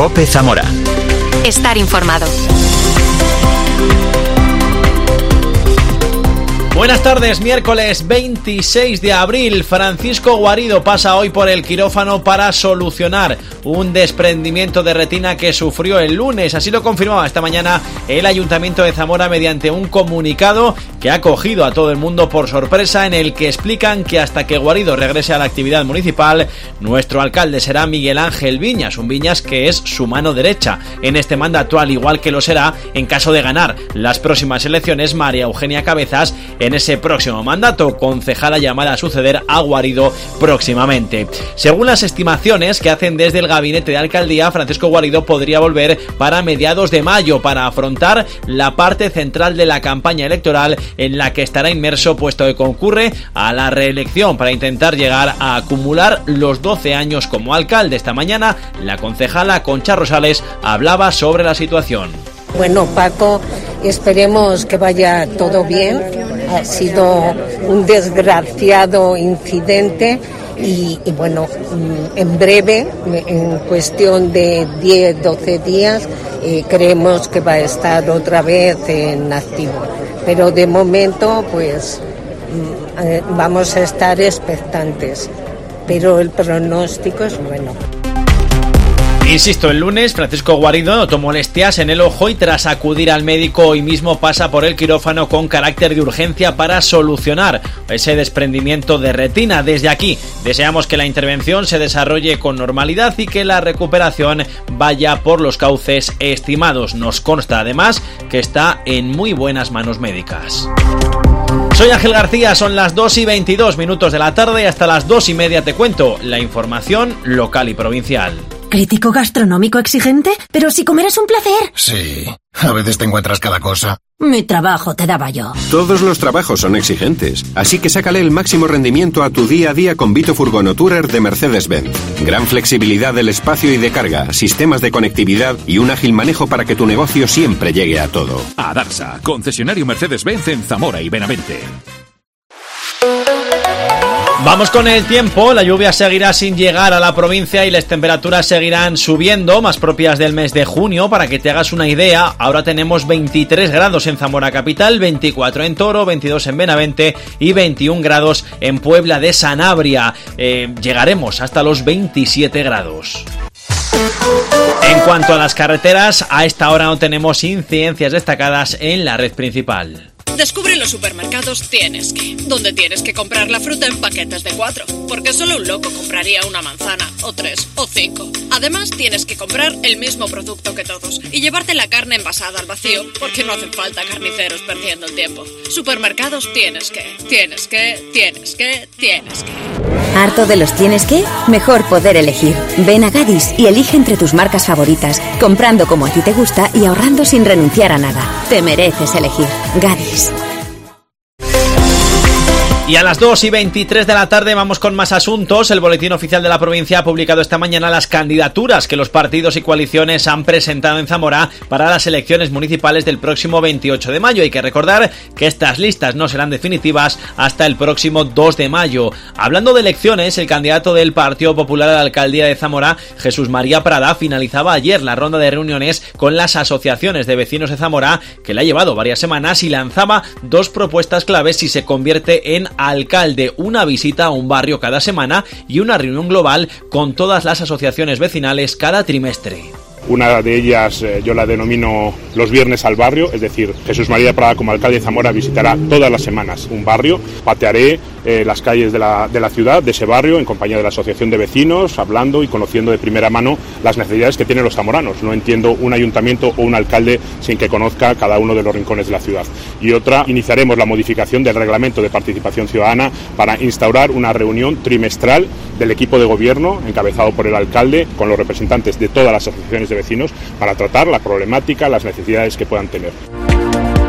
COPE Zamora. Estar informado. Buenas tardes, miércoles 26 de abril. Francisco Guarido pasa hoy por el quirófano para solucionar un desprendimiento de retina que sufrió el lunes. Así lo confirmaba esta mañana el Ayuntamiento de Zamora mediante un comunicado que ha cogido a todo el mundo por sorpresa, en el que explican que hasta que Guarido regrese a la actividad municipal, nuestro alcalde será Miguel Ángel Viñas, un Viñas que es su mano derecha en este mandato, al igual que lo será en caso de ganar las próximas elecciones María Eugenia Cabezas en ese próximo mandato, concejala llamada a suceder a Guarido próximamente. Según las estimaciones que hacen desde el gabinete de alcaldía, Francisco Guarido podría volver para mediados de mayo para afrontar la parte central de la campaña electoral, en la que estará inmerso puesto que concurre a la reelección para intentar llegar a acumular los 12 años como alcalde. Esta mañana la concejala Concha Rosales hablaba sobre la situación. Bueno, Paco, esperemos que vaya todo bien. Ha sido un desgraciado incidente y bueno, en breve, en cuestión de 10-12 días, creemos que va a estar otra vez en activo. Pero de momento, pues, vamos a estar expectantes. Pero el pronóstico es bueno. Insisto, el lunes Francisco Guarido notó molestias en el ojo y tras acudir al médico hoy mismo pasa por el quirófano con carácter de urgencia para solucionar ese desprendimiento de retina. Desde aquí deseamos que la intervención se desarrolle con normalidad y que la recuperación vaya por los cauces estimados. Nos consta además que está en muy buenas manos médicas. Soy Ángel García, son las 2:22 de la tarde, hasta las 2:30 te cuento la información local y provincial. ¿Crítico gastronómico exigente? Pero si comer es un placer. Sí, a veces te encuentras cada cosa. Mi trabajo te daba yo. Todos los trabajos son exigentes, así que sácale el máximo rendimiento a tu día a día con Vito Furgono Tourer de Mercedes-Benz. Gran flexibilidad del espacio y de carga, sistemas de conectividad y un ágil manejo para que tu negocio siempre llegue a todo. Adarsa, concesionario Mercedes-Benz en Zamora y Benavente. Vamos con el tiempo. La lluvia seguirá sin llegar a la provincia y las temperaturas seguirán subiendo, más propias del mes de junio. Para que te hagas una idea, ahora tenemos 23 grados en Zamora capital, 24 en Toro, 22 en Benavente y 21 grados en Puebla de Sanabria. Llegaremos hasta los 27 grados. En cuanto a las carreteras, a esta hora no tenemos incidencias destacadas en la red principal. Descubre en los supermercados Tienes Que, donde tienes que comprar la fruta en paquetes de 4, porque solo un loco compraría una manzana, o 3, o 5. Además, tienes que comprar el mismo producto que todos y llevarte la carne envasada al vacío, porque no hacen falta carniceros perdiendo el tiempo. Supermercados Tienes Que, Tienes Que, Tienes Que, Tienes Que. ¿Harto de los Tienes Que? Mejor poder elegir. Ven a Gadis y elige entre tus marcas favoritas, comprando como a ti te gusta y ahorrando sin renunciar a nada. Te mereces elegir. Gadis. Y a las 2:23 de la tarde vamos con más asuntos. El Boletín Oficial de la Provincia ha publicado esta mañana las candidaturas que los partidos y coaliciones han presentado en Zamora para las elecciones municipales del próximo 28 de mayo. Hay que recordar que estas listas no serán definitivas hasta el próximo 2 de mayo. Hablando de elecciones, el candidato del Partido Popular a la alcaldía de Zamora, Jesús María Prada, finalizaba ayer la ronda de reuniones con las asociaciones de vecinos de Zamora, que le ha llevado varias semanas, y lanzaba dos propuestas claves si se convierte en alcalde: una visita a un barrio cada semana y una reunión global con todas las asociaciones vecinales cada trimestre. Una de ellas yo la denomino los viernes al barrio, es decir, Jesús María Prada como alcalde de Zamora visitará todas las semanas un barrio. Patearé las calles de la ciudad, de ese barrio, en compañía de la asociación de vecinos, hablando y conociendo de primera mano las necesidades que tienen los zamoranos. No entiendo un ayuntamiento o un alcalde sin que conozca cada uno de los rincones de la ciudad. Y otra, iniciaremos la modificación del reglamento de participación ciudadana para instaurar una reunión trimestral del equipo de gobierno, encabezado por el alcalde, con los representantes de todas las asociaciones de vecinos, para tratar la problemática, las necesidades que puedan tener.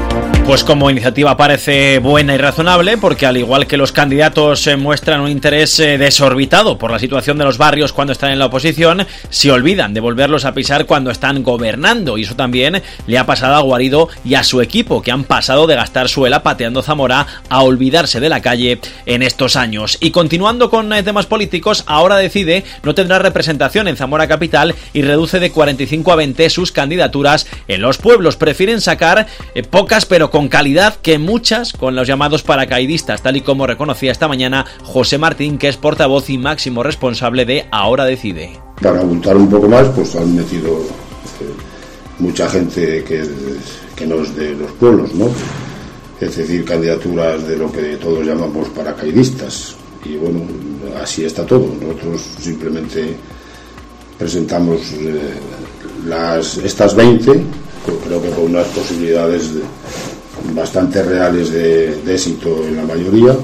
Pues como iniciativa parece buena y razonable, porque al igual que los candidatos muestran un interés desorbitado por la situación de los barrios cuando están en la oposición, se olvidan de volverlos a pisar cuando están gobernando, y eso también le ha pasado a Guarido y a su equipo, que han pasado de gastar suela pateando Zamora a olvidarse de la calle en estos años. Y continuando con temas políticos, Ahora Decide no tendrá representación en Zamora capital y reduce de 45 a 20 sus candidaturas en los pueblos. Prefieren sacar pocas pero con calidad que muchas con los llamados paracaidistas, tal y como reconocía esta mañana José Martín, que es portavoz y máximo responsable de Ahora Decide. Para abultar un poco más, pues han metido mucha gente que no es de los pueblos, ¿no? Es decir, candidaturas de lo que todos llamamos paracaidistas. Y bueno, así está todo. Nosotros simplemente presentamos estas 20, creo que con unas posibilidades bastante reales de éxito en la mayoría.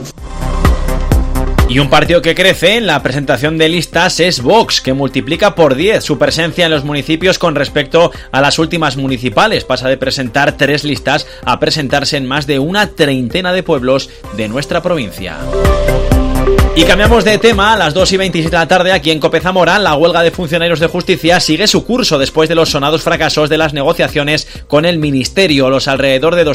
Y un partido que crece en la presentación de listas es Vox, que multiplica por 10 su presencia en los municipios con respecto a las últimas municipales. Pasa de presentar 3 listas a presentarse en más de una treintena de pueblos de nuestra provincia. Y cambiamos de tema. A las 2:27 de la tarde, aquí en Cope Zamora, la huelga de funcionarios de justicia sigue su curso después de los sonados fracasos de las negociaciones con el Ministerio. Los alrededor de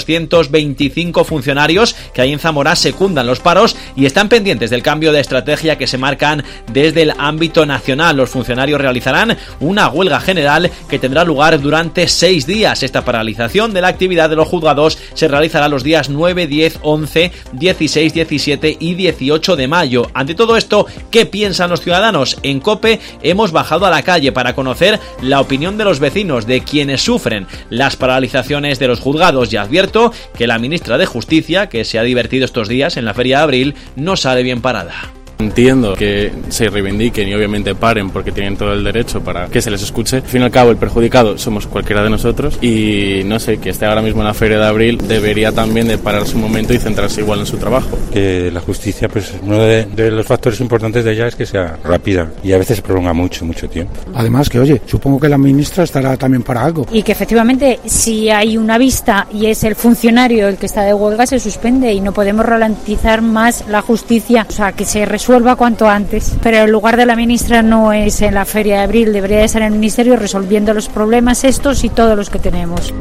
225 funcionarios que hay en Zamora secundan los paros y están pendientes del cambio de estrategia que se marcan desde el ámbito nacional. Los funcionarios realizarán una huelga general que tendrá lugar durante 6 días. Esta paralización de la actividad de los juzgados se realizará los días 9, 10, 11, 16, 17 y 18 de mayo. Ante todo esto, ¿qué piensan los ciudadanos? En COPE hemos bajado a la calle para conocer la opinión de los vecinos, de quienes sufren las paralizaciones de los juzgados, y advierto que la ministra de Justicia, que se ha divertido estos días en la Feria de Abril, no sale bien parada. Entiendo que se reivindiquen y obviamente paren porque tienen todo el derecho para que se les escuche. Al fin y al cabo, el perjudicado somos cualquiera de nosotros y no sé, que esté ahora mismo en la Feria de Abril debería también de pararse un momento y centrarse igual en su trabajo. Que la justicia, pues uno de los factores importantes de ella es que sea rápida y a veces se prolonga mucho tiempo. Además que, oye, supongo que la ministra estará también para algo. Y que efectivamente, si hay una vista y es el funcionario el que está de huelga, se suspende y no podemos ralentizar más la justicia, o sea, que se resuelva cuanto antes. Pero el lugar de la ministra no es en la Feria de Abril, debería estar en el Ministerio resolviendo los problemas estos y todos los que tenemos.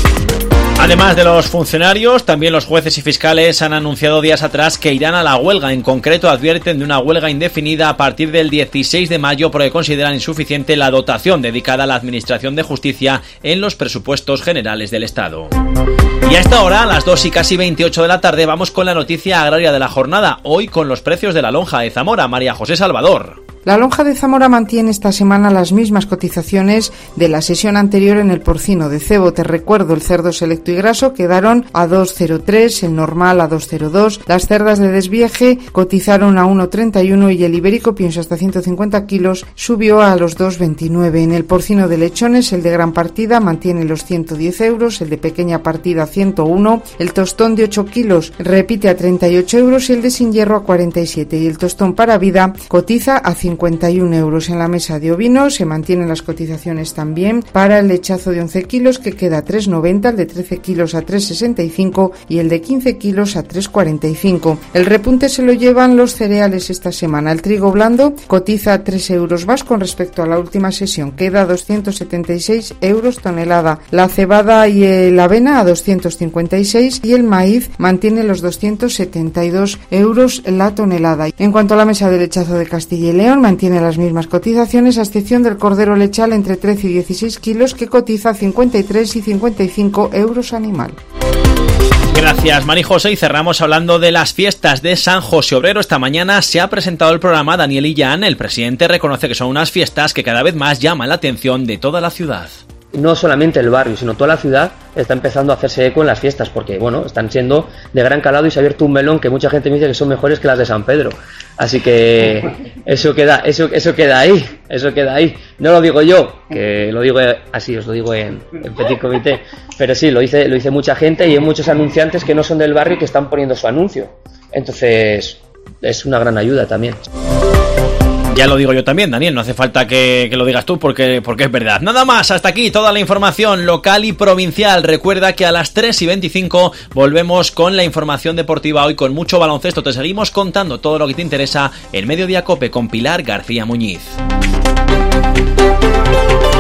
Además de los funcionarios, también los jueces y fiscales han anunciado días atrás que irán a la huelga. En concreto, advierten de una huelga indefinida a partir del 16 de mayo porque consideran insuficiente la dotación dedicada a la Administración de Justicia en los presupuestos generales del Estado. Y a esta hora, a las 2:28 de la tarde, vamos con la noticia agraria de la jornada, hoy con los precios de la lonja de Zamora. María José Salvador. La lonja de Zamora mantiene esta semana las mismas cotizaciones de la sesión anterior en el porcino de cebo. Te recuerdo, el cerdo selecto y graso quedaron a 2,03, el normal a 2,02, las cerdas de desvieje cotizaron a 1,31 y el ibérico, pienso hasta 150 kilos, subió a los 2,29. En el porcino de lechones, el de gran partida mantiene los 110 euros, el de pequeña partida 101, el tostón de 8 kilos repite a 38 euros y el de sin hierro a 47, y el tostón para vida cotiza a 51 euros. En la mesa de ovinos se mantienen las cotizaciones también para el lechazo de 11 kilos que queda a 3,90, el de 13 kilos a 3,65 y el de 15 kilos a 3,45. El repunte se lo llevan los cereales esta semana. El trigo blando cotiza a 3 euros más con respecto a la última sesión, queda a 276 euros tonelada. La cebada y la avena a 256 y el maíz mantiene los 272 euros la tonelada. En cuanto a la mesa de lechazo de Castilla y León, mantiene las mismas cotizaciones a excepción del cordero lechal entre 13 y 16 kilos que cotiza 53 y 55 euros animal. Gracias, Mari José, y cerramos hablando de las fiestas de San José Obrero. Esta mañana se ha presentado el programa Daniel Illán. El presidente reconoce que son unas fiestas que cada vez más llaman la atención de toda la ciudad. No solamente el barrio, sino toda la ciudad está empezando a hacerse eco en las fiestas, porque bueno, están siendo de gran calado y se ha abierto un melón que mucha gente me dice que son mejores que las de San Pedro. Así que eso queda ahí. No lo digo yo, que lo digo así, os lo digo en petit comité, pero sí, lo dice mucha gente y hay muchos anunciantes que no son del barrio y que están poniendo su anuncio. Entonces, es una gran ayuda también. Ya lo digo yo también, Daniel, no hace falta que lo digas tú porque es verdad. Nada más, hasta aquí toda la información local y provincial. Recuerda que a las 3:25 volvemos con la información deportiva, hoy con mucho baloncesto. Te seguimos contando todo lo que te interesa en Mediodía Cope con Pilar García Muñiz.